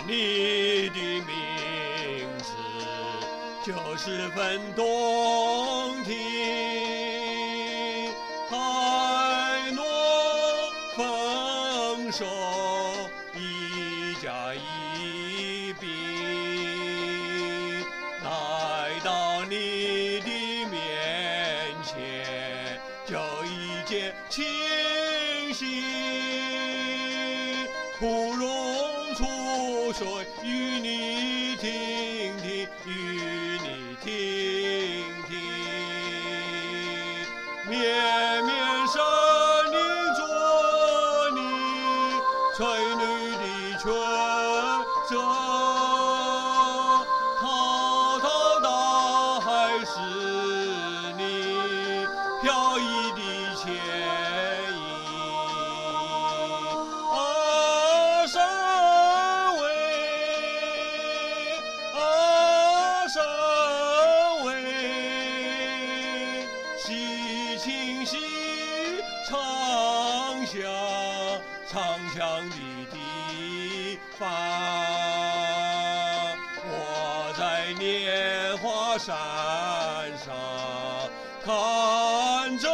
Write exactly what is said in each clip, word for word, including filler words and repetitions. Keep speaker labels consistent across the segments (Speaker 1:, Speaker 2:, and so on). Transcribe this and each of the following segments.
Speaker 1: 你的名字就十分动听，海诺丰收，一甲一丙，来到你的面前，就一见倾心，枯荣出水，与你听听，与你听听，绵绵山林着你翠绿的泉泽，滔滔大海是你飘逸的牵引。啊，山尾，啊，山尾，西清溪长响，长响的地方，我在莲花山上看着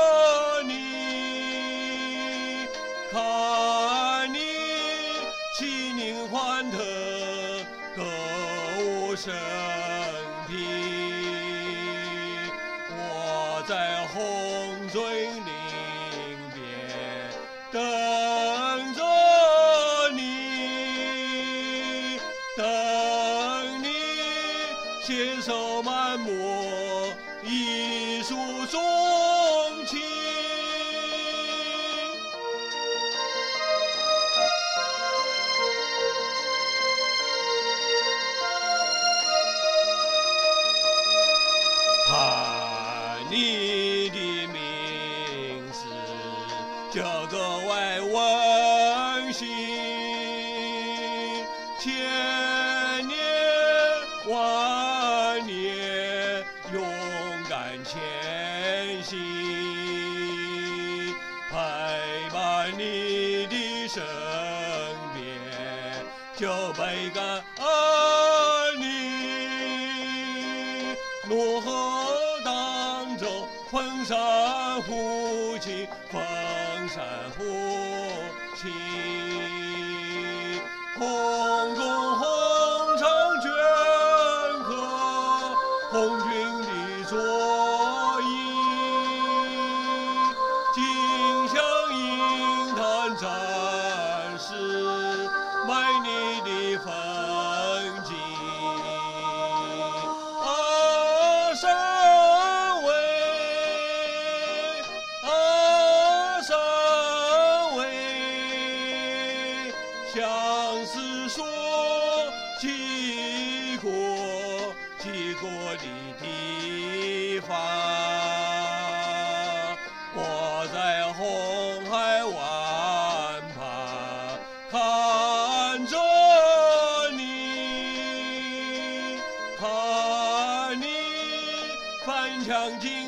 Speaker 1: 你，看你齐宁欢腾，歌舞升平，我在红嘴岭边等着你，等你携手漫步，一诉衷情。啊，你的名字就格外温馨，千年万年勇敢前行，陪伴你的身边，就倍感安宁。怒河荡舟，风山呼起，风山呼起，红中红场镌刻红军的作印，金香银坛展示美丽的风景。啊，山尾，啊，山尾，相思说起过起过的地方，我在红海湾旁看着你，看你翻墙进